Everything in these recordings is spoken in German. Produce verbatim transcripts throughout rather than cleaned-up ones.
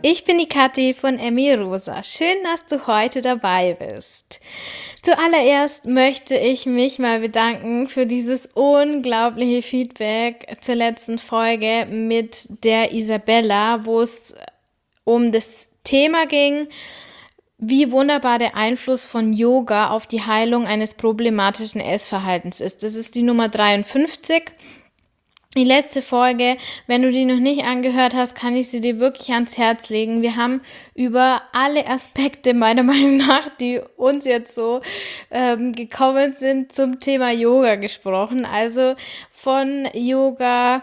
Ich bin die Kathi von Emmy Rosa. Schön, dass du heute dabei bist. Zuallererst möchte ich mich mal bedanken für dieses unglaubliche Feedback zur letzten Folge mit der Isabella, wo es um das Thema ging, wie wunderbar der Einfluss von Yoga auf die Heilung eines problematischen Essverhaltens ist. Das ist die Nummer dreiundfünfzig. Die letzte Folge, wenn du die noch nicht angehört hast, kann ich sie dir wirklich ans Herz legen. Wir haben über alle Aspekte meiner Meinung nach, die uns jetzt so ähm, gekommen sind, zum Thema Yoga gesprochen. Also von Yoga,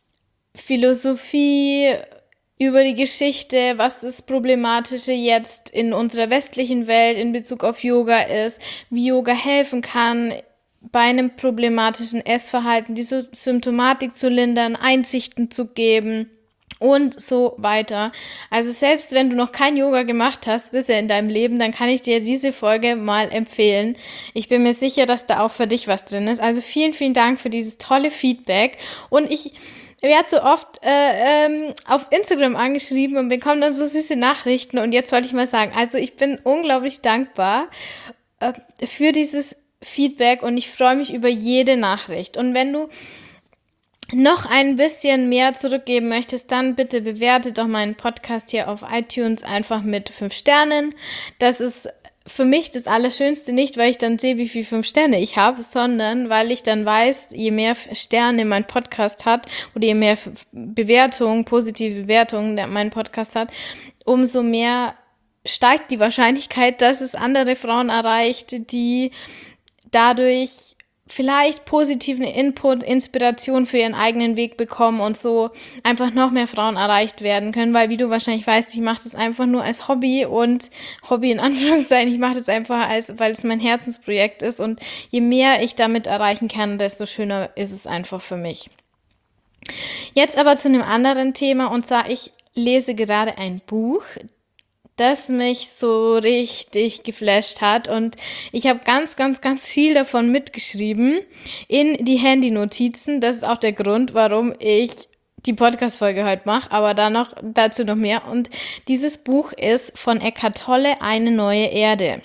Philosophie, über die Geschichte, was das Problematische jetzt in unserer westlichen Welt in Bezug auf Yoga ist, wie Yoga helfen kann, bei einem problematischen Essverhalten die Symptomatik zu lindern, Einsichten zu geben und so weiter. Also selbst wenn du noch kein Yoga gemacht hast bisher in deinem Leben, dann kann ich dir diese Folge mal empfehlen. Ich bin mir sicher, dass da auch für dich was drin ist. Also vielen, vielen Dank für dieses tolle Feedback. Und ich werde so oft äh, ähm, auf Instagram angeschrieben und bekomme dann so süße Nachrichten. Und jetzt wollte ich mal sagen, also ich bin unglaublich dankbar äh, für dieses Feedback und ich freue mich über jede Nachricht. Und wenn du noch ein bisschen mehr zurückgeben möchtest, dann bitte bewerte doch meinen Podcast hier auf iTunes einfach mit fünf Sternen. Das ist für mich das Allerschönste, nicht weil ich dann sehe, wie viele fünf Sterne ich habe, sondern weil ich dann weiß, je mehr Sterne mein Podcast hat oder je mehr Bewertungen, positive Bewertungen mein Podcast hat, umso mehr steigt die Wahrscheinlichkeit, dass es andere Frauen erreicht, die dadurch vielleicht positiven Input, Inspiration für ihren eigenen Weg bekommen und so einfach noch mehr Frauen erreicht werden können, weil wie du wahrscheinlich weißt, ich mache das einfach nur als Hobby und Hobby in Anführungszeichen, ich mache das einfach als, weil es mein Herzensprojekt ist und je mehr ich damit erreichen kann, desto schöner ist es einfach für mich. Jetzt aber zu einem anderen Thema und zwar, ich lese gerade ein Buch, das mich so richtig geflasht hat und ich habe ganz, ganz, ganz viel davon mitgeschrieben in die Handy-Notizen. Das ist auch der Grund, warum ich die Podcast-Folge heute mache, aber dann noch, dazu noch mehr. Und dieses Buch ist von Eckhart Tolle, Eine neue Erde.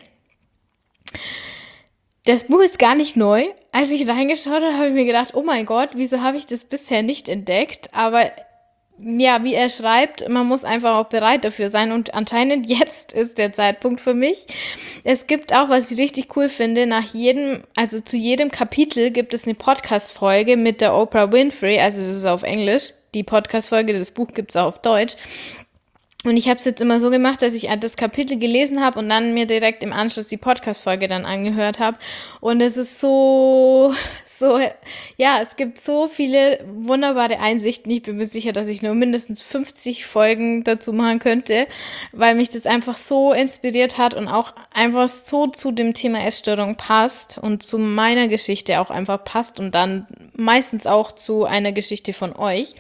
Das Buch ist gar nicht neu. Als ich reingeschaut habe, habe ich mir gedacht, oh mein Gott, wieso habe ich das bisher nicht entdeckt? Aber ja, wie er schreibt, man muss einfach auch bereit dafür sein und anscheinend jetzt ist der Zeitpunkt für mich. Es gibt auch, was ich richtig cool finde, nach jedem, also zu jedem Kapitel gibt es eine Podcast-Folge mit der Oprah Winfrey, also das ist auf Englisch, die Podcast-Folge, das Buch gibt es auch auf Deutsch. Und ich habe es jetzt immer so gemacht, dass ich das Kapitel gelesen habe und dann mir direkt im Anschluss die Podcast-Folge dann angehört habe. Und es ist so, so, ja, es gibt so viele wunderbare Einsichten. Ich bin mir sicher, dass ich nur mindestens fünfzig Folgen dazu machen könnte, weil mich das einfach so inspiriert hat und auch einfach so zu dem Thema Essstörung passt und zu meiner Geschichte auch einfach passt und dann meistens auch zu einer Geschichte von euch.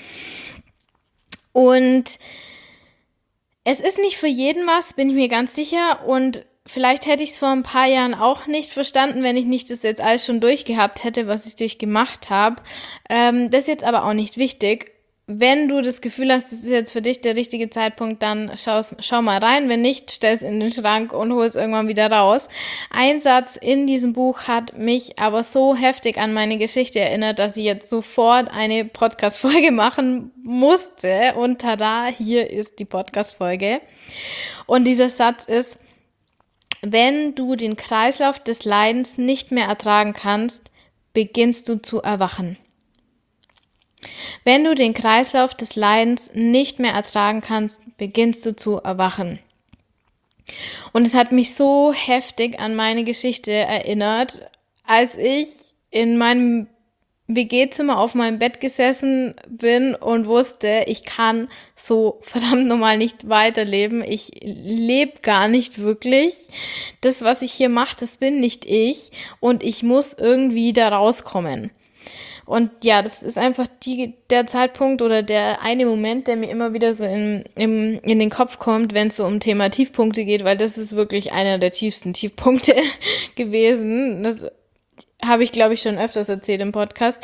Und es ist nicht für jeden was, bin ich mir ganz sicher und vielleicht hätte ich es vor ein paar Jahren auch nicht verstanden, wenn ich nicht das jetzt alles schon durchgehabt hätte, was ich durchgemacht habe. Ähm, das ist jetzt aber auch nicht wichtig. Wenn du das Gefühl hast, das ist jetzt für dich der richtige Zeitpunkt, dann schau mal rein. Wenn nicht, stell es in den Schrank und hol es irgendwann wieder raus. Ein Satz in diesem Buch hat mich aber so heftig an meine Geschichte erinnert, dass ich jetzt sofort eine Podcast-Folge machen musste. Und tada, hier ist die Podcast-Folge. Und dieser Satz ist: Wenn du den Kreislauf des Leidens nicht mehr ertragen kannst, beginnst du zu erwachen. Wenn du den Kreislauf des Leidens nicht mehr ertragen kannst, beginnst du zu erwachen. Und es hat mich so heftig an meine Geschichte erinnert, als ich in meinem W G-Zimmer auf meinem Bett gesessen bin und wusste, ich kann so verdammt nochmal nicht weiterleben. Ich lebe gar nicht wirklich. Das, was ich hier mache, das bin nicht ich und ich muss irgendwie da rauskommen. Und ja, das ist einfach die, der Zeitpunkt oder der eine Moment, der mir immer wieder so in, in, in den Kopf kommt, wenn es so um Thema Tiefpunkte geht, weil das ist wirklich einer der tiefsten Tiefpunkte gewesen. Das habe ich, glaube ich, schon öfters erzählt im Podcast.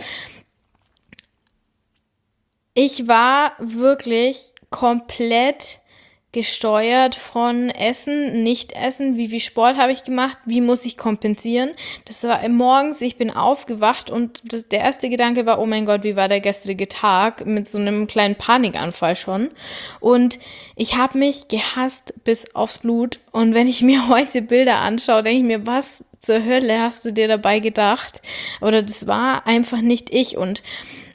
Ich war wirklich komplett gesteuert von Essen, Nicht-Essen, wie viel Sport habe ich gemacht, wie muss ich kompensieren. Das war morgens, ich bin aufgewacht und das, der erste Gedanke war, oh mein Gott, wie war der gestrige Tag, mit so einem kleinen Panikanfall schon. Und ich habe mich gehasst bis aufs Blut. Und wenn ich mir heute Bilder anschaue, denke ich mir, was zur Hölle hast du dir dabei gedacht? Oder das war einfach nicht ich. Und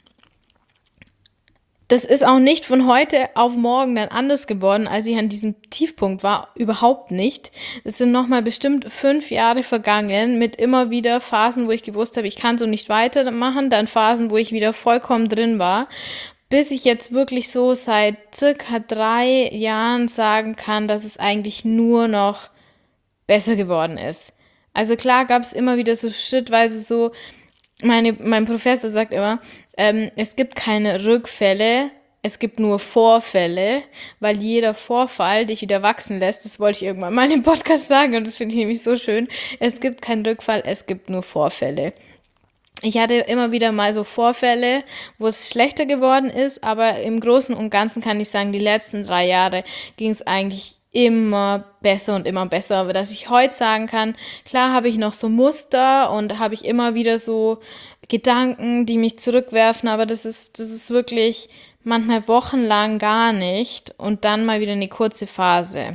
das ist auch nicht von heute auf morgen dann anders geworden, als ich an diesem Tiefpunkt war. Überhaupt nicht. Es sind nochmal bestimmt fünf Jahre vergangen mit immer wieder Phasen, wo ich gewusst habe, ich kann so nicht weitermachen. Dann Phasen, wo ich wieder vollkommen drin war. Bis ich jetzt wirklich so seit circa drei Jahren sagen kann, dass es eigentlich nur noch besser geworden ist. Also klar gab es immer wieder so schrittweise so, meine, mein Professor sagt immer, ähm, es gibt keine Rückfälle, es gibt nur Vorfälle, weil jeder Vorfall dich wieder wachsen lässt. Das wollte ich irgendwann mal im Podcast sagen und das finde ich nämlich so schön. Es gibt keinen Rückfall, es gibt nur Vorfälle. Ich hatte immer wieder mal so Vorfälle, wo es schlechter geworden ist, aber im Großen und Ganzen kann ich sagen, die letzten drei Jahre ging es eigentlich immer besser und immer besser. Aber dass ich heute sagen kann, klar habe ich noch so Muster und habe ich immer wieder so Gedanken, die mich zurückwerfen, aber das ist, das ist wirklich manchmal wochenlang gar nicht und dann mal wieder eine kurze Phase.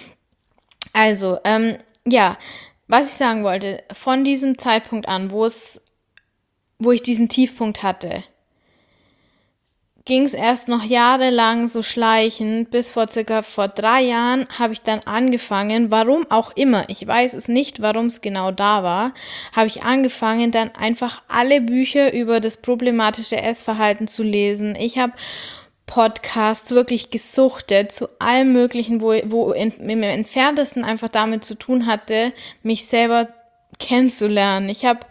Also, ähm, ja, was ich sagen wollte, von diesem Zeitpunkt an, wo es, wo ich diesen Tiefpunkt hatte, ging es erst noch jahrelang so schleichend, bis vor circa vor drei Jahren habe ich dann angefangen, warum auch immer, ich weiß es nicht, warum es genau da war, habe ich angefangen, dann einfach alle Bücher über das problematische Essverhalten zu lesen. Ich habe Podcasts wirklich gesuchtet zu allem Möglichen, wo, wo in, im Entferntesten einfach damit zu tun hatte, mich selber kennenzulernen. Ich habe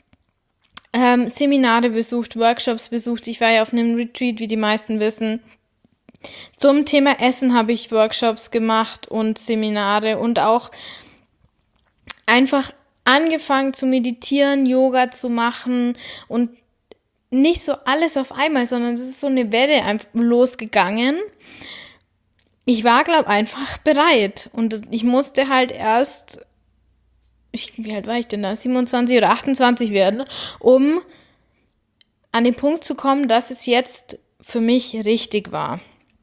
Ähm, Seminare besucht, Workshops besucht. Ich war ja auf einem Retreat, wie die meisten wissen. Zum Thema Essen habe ich Workshops gemacht und Seminare und auch einfach angefangen zu meditieren, Yoga zu machen und nicht so alles auf einmal, sondern es ist so eine Welle einfach losgegangen. Ich war, glaube ich, einfach bereit und ich musste halt erst Ich, wie alt war ich denn da? siebenundzwanzig oder achtundzwanzig werden, um an den Punkt zu kommen, dass es jetzt für mich richtig war.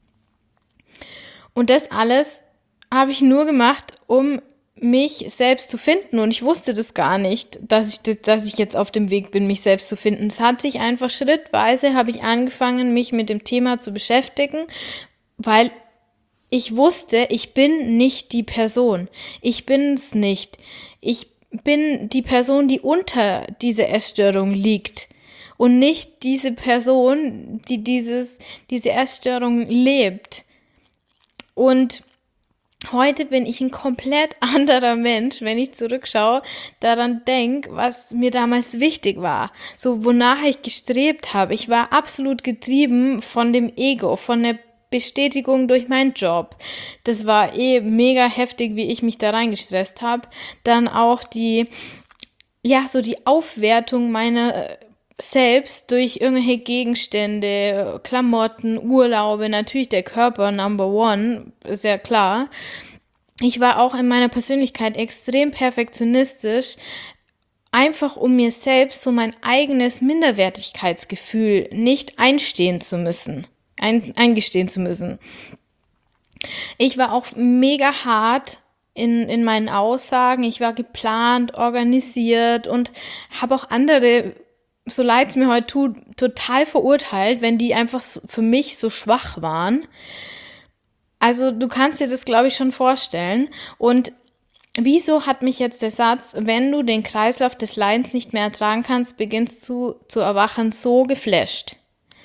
Und das alles habe ich nur gemacht, um mich selbst zu finden. Und ich wusste das gar nicht, dass ich, dass ich jetzt auf dem Weg bin, mich selbst zu finden. Es hat sich einfach schrittweise, habe ich angefangen, mich mit dem Thema zu beschäftigen, weil ich wusste, ich bin nicht die Person. Ich bin es nicht. Ich bin die Person, die unter dieser Essstörung liegt und nicht diese Person, die dieses, diese Essstörung lebt. Und heute bin ich ein komplett anderer Mensch, wenn ich zurückschaue, daran denke, was mir damals wichtig war, so wonach ich gestrebt habe. Ich war absolut getrieben von dem Ego, von der Bestätigung durch meinen Job. Das war eh mega heftig, wie ich mich da reingestresst habe. Dann auch die, ja, so die Aufwertung meiner selbst durch irgendwelche Gegenstände, Klamotten, Urlaube, natürlich der Körper Number One, ist ja klar. Ich war auch in meiner Persönlichkeit extrem perfektionistisch, einfach um mir selbst so mein eigenes Minderwertigkeitsgefühl nicht einstehen zu müssen. Ein, eingestehen zu müssen. Ich war auch mega hart in, in meinen Aussagen. Ich war geplant, organisiert und habe auch andere, so leid es mir heute tut, total verurteilt, wenn die einfach für mich so schwach waren. Also du kannst dir das, glaube ich, schon vorstellen. Und wieso hat mich jetzt der Satz, wenn du den Kreislauf des Leidens nicht mehr ertragen kannst, beginnst du zu erwachen, so geflasht?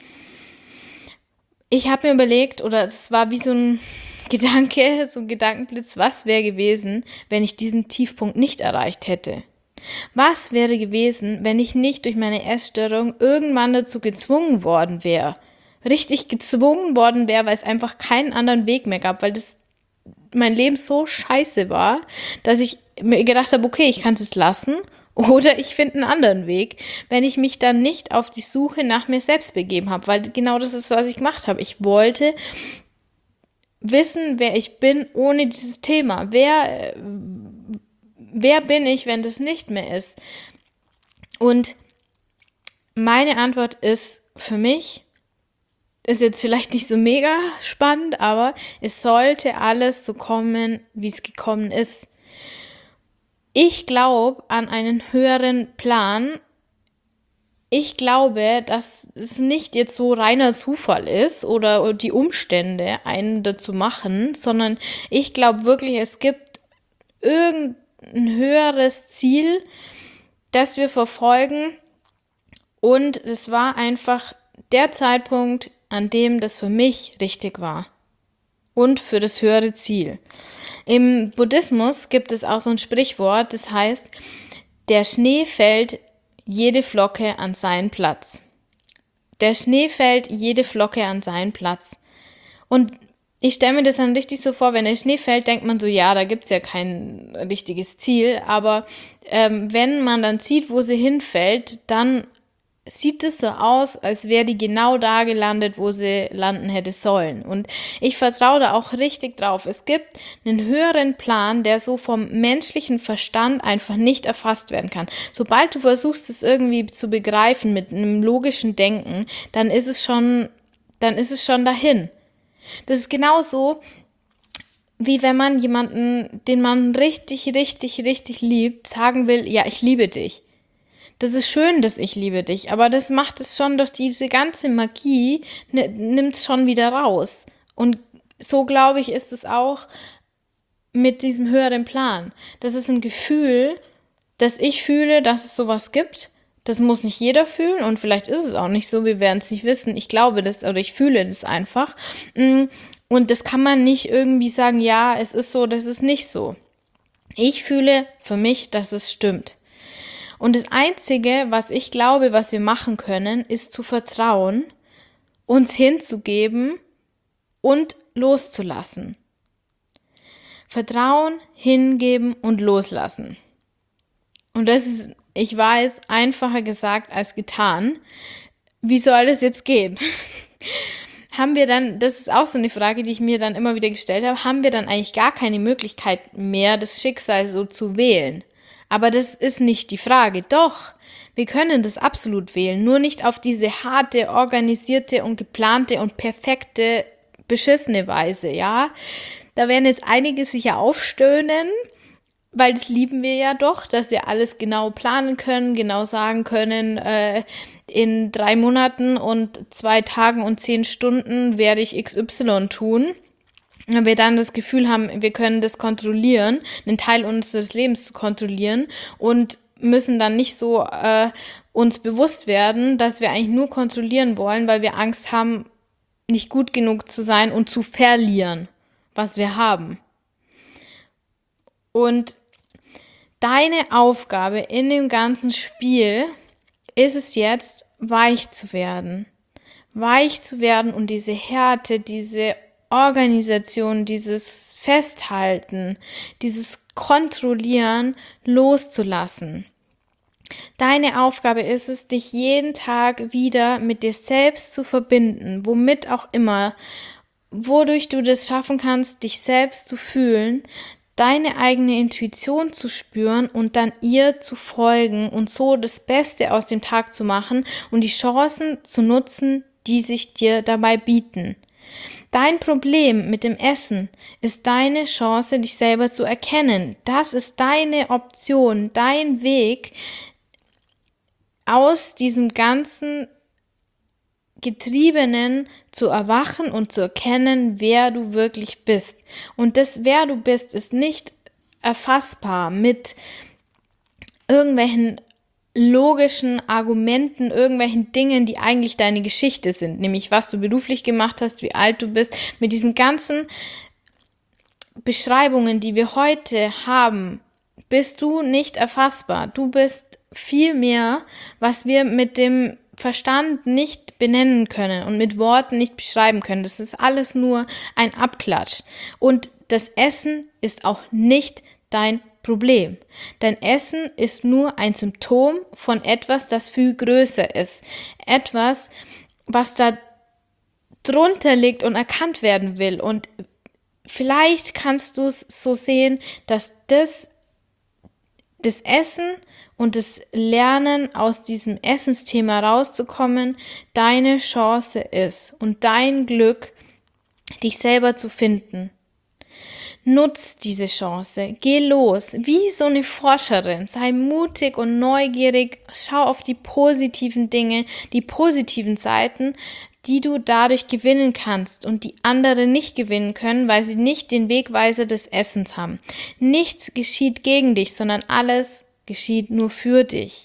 Ich habe mir überlegt, oder es war wie so ein Gedanke, so ein Gedankenblitz, was wäre gewesen, wenn ich diesen Tiefpunkt nicht erreicht hätte? Was wäre gewesen, wenn ich nicht durch meine Essstörung irgendwann dazu gezwungen worden wäre? Richtig gezwungen worden wäre, weil es einfach keinen anderen Weg mehr gab, weil das mein Leben so scheiße war, dass ich mir gedacht habe, okay, ich kann es lassen oder ich finde einen anderen Weg, wenn ich mich dann nicht auf die Suche nach mir selbst begeben habe, weil genau das ist, was ich gemacht habe. Ich wollte wissen, wer ich bin ohne dieses Thema. Wer, wer bin ich, wenn das nicht mehr ist? Und meine Antwort ist für mich, ist jetzt vielleicht nicht so mega spannend, aber es sollte alles so kommen, wie es gekommen ist. Ich glaube an einen höheren Plan. Ich glaube, dass es nicht jetzt so reiner Zufall ist oder die Umstände einen dazu machen, sondern ich glaube wirklich, es gibt irgendein höheres Ziel, das wir verfolgen, und es war einfach der Zeitpunkt, an dem das für mich richtig war und für das höhere Ziel. Im Buddhismus gibt es auch so ein Sprichwort, das heißt, der Schnee fällt jede Flocke an seinen Platz. Der Schnee fällt jede Flocke an seinen Platz. Und ich stelle mir das dann richtig so vor, wenn der Schnee fällt, denkt man so, ja, da gibt es ja kein richtiges Ziel. Aber ähm, wenn man dann sieht, wo sie hinfällt, dann sieht es so aus, als wäre die genau da gelandet, wo sie landen hätte sollen. Und ich vertraue da auch richtig drauf. Es gibt einen höheren Plan, der so vom menschlichen Verstand einfach nicht erfasst werden kann. Sobald du versuchst, es irgendwie zu begreifen mit einem logischen Denken, dann ist es schon, dann ist es schon dahin. Das ist genauso, wie wenn man jemanden, den man richtig, richtig, richtig liebt, sagen will, ja, ich liebe dich. Das ist schön, dass ich liebe dich, aber das macht es schon durch diese ganze Magie, ne, nimmt es schon wieder raus. Und so, glaube ich, ist es auch mit diesem höheren Plan. Das ist ein Gefühl, dass ich fühle, dass es sowas gibt. Das muss nicht jeder fühlen und vielleicht ist es auch nicht so, wir werden es nicht wissen. Ich glaube das oder ich fühle das einfach. Und das kann man nicht irgendwie sagen, ja, es ist so, das ist nicht so. Ich fühle für mich, dass es stimmt. Und das Einzige, was ich glaube, was wir machen können, ist zu vertrauen, uns hinzugeben und loszulassen. Vertrauen, hingeben und loslassen. Und das ist, ich weiß, einfacher gesagt als getan. Wie soll das jetzt gehen? Haben wir dann, das ist auch so eine Frage, die ich mir dann immer wieder gestellt habe, haben wir dann eigentlich gar keine Möglichkeit mehr, das Schicksal so zu wählen? Aber das ist nicht die Frage. Doch, wir können das absolut wählen, nur nicht auf diese harte, organisierte und geplante und perfekte, beschissene Weise, ja. Da werden jetzt einige sicher aufstöhnen, weil das lieben wir ja doch, dass wir alles genau planen können, genau sagen können, äh, in drei Monaten und zwei Tagen und zehn Stunden werde ich X Y tun. Wenn wir dann das Gefühl haben, wir können das kontrollieren, einen Teil unseres Lebens zu kontrollieren und müssen dann nicht so äh, uns bewusst werden, dass wir eigentlich nur kontrollieren wollen, weil wir Angst haben, nicht gut genug zu sein und zu verlieren, was wir haben. Und deine Aufgabe in dem ganzen Spiel ist es jetzt, weich zu werden. Weich zu werden und diese Härte, diese Organisation, dieses Festhalten, dieses Kontrollieren loszulassen. Deine Aufgabe ist es, dich jeden Tag wieder mit dir selbst zu verbinden, womit auch immer, wodurch du das schaffen kannst, dich selbst zu fühlen, deine eigene Intuition zu spüren und dann ihr zu folgen und so das Beste aus dem Tag zu machen und die Chancen zu nutzen, die sich dir dabei bieten. Dein Problem mit dem Essen ist deine Chance, dich selber zu erkennen. Das ist deine Option, dein Weg aus diesem ganzen Getriebenen zu erwachen und zu erkennen, wer du wirklich bist. Und das, wer du bist, ist nicht erfassbar mit irgendwelchen logischen Argumenten, irgendwelchen Dingen, die eigentlich deine Geschichte sind, nämlich was du beruflich gemacht hast, wie alt du bist, mit diesen ganzen Beschreibungen, die wir heute haben, bist du nicht erfassbar. Du bist viel mehr, was wir mit dem Verstand nicht benennen können und mit Worten nicht beschreiben können. Das ist alles nur ein Abklatsch. Und das Essen ist auch nicht dein Problem. Dein Essen ist nur ein Symptom von etwas, das viel größer ist. Etwas, was da drunter liegt und erkannt werden will. Und vielleicht kannst du es so sehen, dass das, das Essen und das Lernen, aus diesem Essensthema rauszukommen, deine Chance ist und dein Glück, dich selber zu finden. Nutz diese Chance, geh los, wie so eine Forscherin, sei mutig und neugierig, schau auf die positiven Dinge, die positiven Seiten, die du dadurch gewinnen kannst und die andere nicht gewinnen können, weil sie nicht den Wegweiser des Essens haben. Nichts geschieht gegen dich, sondern alles geschieht nur für dich.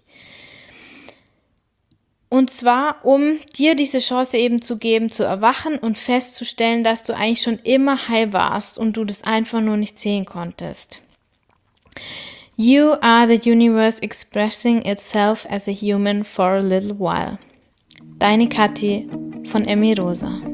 Und zwar, um dir diese Chance eben zu geben, zu erwachen und festzustellen, dass du eigentlich schon immer heil warst und du das einfach nur nicht sehen konntest. You are the universe expressing itself as a human for a little while. Deine Kathi von Emmy Rosa.